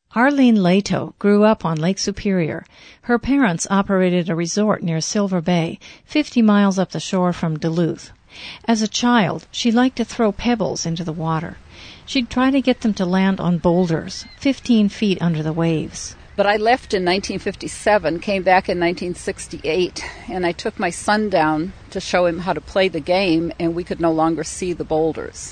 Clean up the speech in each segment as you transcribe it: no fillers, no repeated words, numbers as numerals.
Arlene Leto grew up on Lake Superior. Her parents operated a resort near Silver Bay, 50 miles up the shore from Duluth. As a child, she liked to throw pebbles into the water. She'd try to get them to land on boulders, 15 feet under the waves. But I left in 1957, came back in 1968, and I took my son down to show him how to play the game, and we could no longer see the boulders.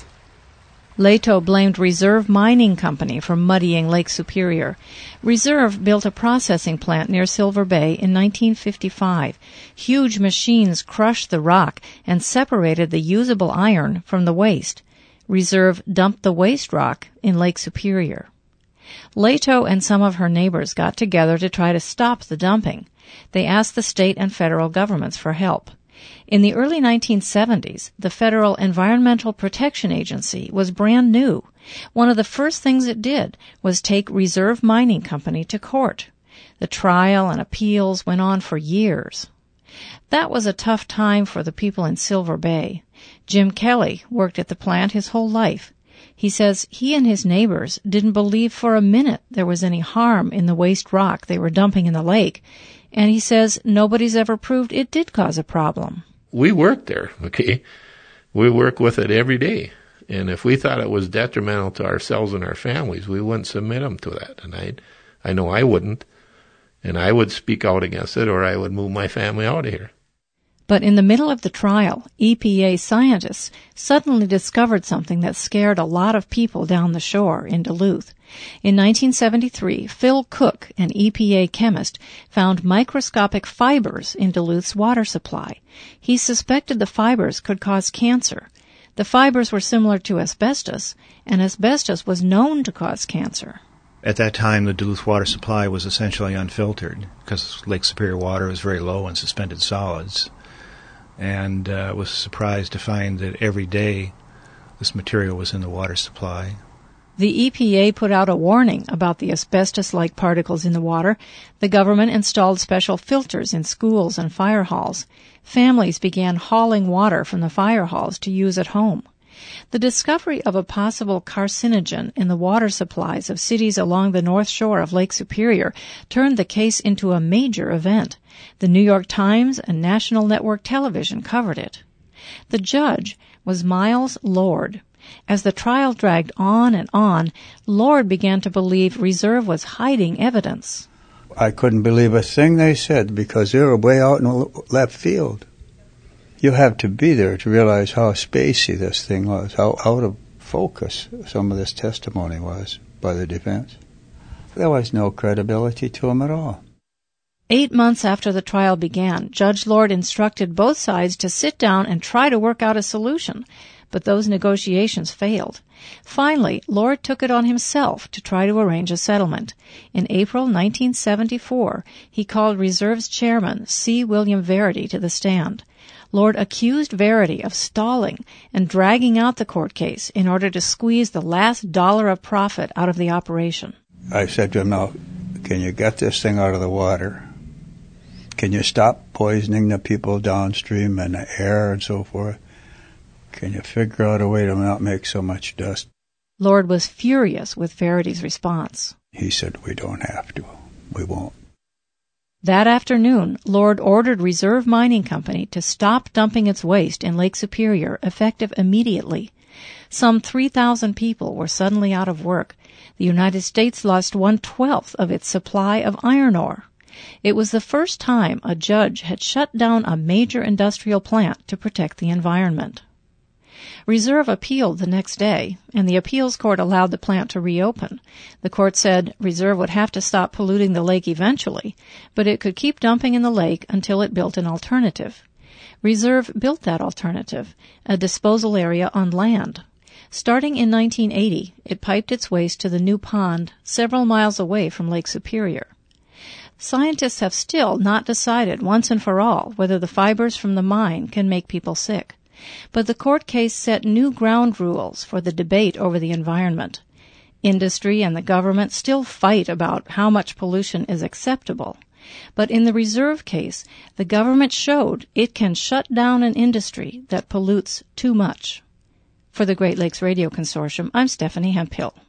Leto blamed Reserve Mining Company for muddying Lake Superior. Reserve built a processing plant near Silver Bay in 1955. Huge machines crushed the rock and separated the usable iron from the waste. Reserve dumped the waste rock in Lake Superior. Leto and some of her neighbors got together to try to stop the dumping. They asked the state and federal governments for help. In the early 1970s, the Federal Environmental Protection Agency was brand new. One of the first things it did was take Reserve Mining Company to court. The trial and appeals went on for years. That was a tough time for the people in Silver Bay. Jim Kelly worked at the plant his whole life. He says he and his neighbors didn't believe for a minute there was any harm in the waste rock they were dumping in the lake, and he says nobody's ever proved it did cause a problem. We work there, okay? We work with it every day. And if we thought it was detrimental to ourselves and our families, we wouldn't submit them to that. And I know I wouldn't. And I would speak out against it, or I would move my family out of here. But in the middle of the trial, EPA scientists suddenly discovered something that scared a lot of people down the shore in Duluth. In 1973, Phil Cook, an EPA chemist, found microscopic fibers in Duluth's water supply. He suspected the fibers could cause cancer. The fibers were similar to asbestos, and asbestos was known to cause cancer. At that time, the Duluth water supply was essentially unfiltered because Lake Superior water was very low in suspended solids. And was surprised to find that every day this material was in the water supply. The EPA put out a warning about the asbestos-like particles in the water. The government installed special filters in schools and fire halls. Families began hauling water from the fire halls to use at home. The discovery of a possible carcinogen in the water supplies of cities along the north shore of Lake Superior turned the case into a major event. The New York Times and National Network Television covered it. The judge was Miles Lord. As the trial dragged on and on, Lord began to believe Reserve was hiding evidence. I couldn't believe a thing they said because they were way out in left field. You have to be there to realize how spacey this thing was, how out of focus some of this testimony was by the defense. There was no credibility to them at all. 8 months after the trial began, Judge Lord instructed both sides to sit down and try to work out a solution, but those negotiations failed. Finally, Lord took it on himself to try to arrange a settlement. In April 1974, he called Reserve's chairman, C. William Verity, to the stand. Lord accused Verity of stalling and dragging out the court case in order to squeeze the last dollar of profit out of the operation. I said to him, now, can you get this thing out of the water? Can you stop poisoning the people downstream and the air and so forth? Can you figure out a way to not make so much dust? Lord was furious with Verity's response. He said, we don't have to. We won't. That afternoon, Lord ordered Reserve Mining Company to stop dumping its waste in Lake Superior, effective immediately. Some 3,000 people were suddenly out of work. The United States lost 1/12 of its supply of iron ore. It was the first time a judge had shut down a major industrial plant to protect the environment. Reserve appealed the next day, and the appeals court allowed the plant to reopen. The court said Reserve would have to stop polluting the lake eventually, but it could keep dumping in the lake until it built an alternative. Reserve built that alternative, a disposal area on land. Starting in 1980, it piped its waste to the new pond several miles away from Lake Superior. Scientists have still not decided once and for all whether the fibers from the mine can make people sick. But the court case set new ground rules for the debate over the environment. Industry and the government still fight about how much pollution is acceptable. But in the Reserve case, the government showed it can shut down an industry that pollutes too much. For the Great Lakes Radio Consortium, I'm Stephanie Hemphill.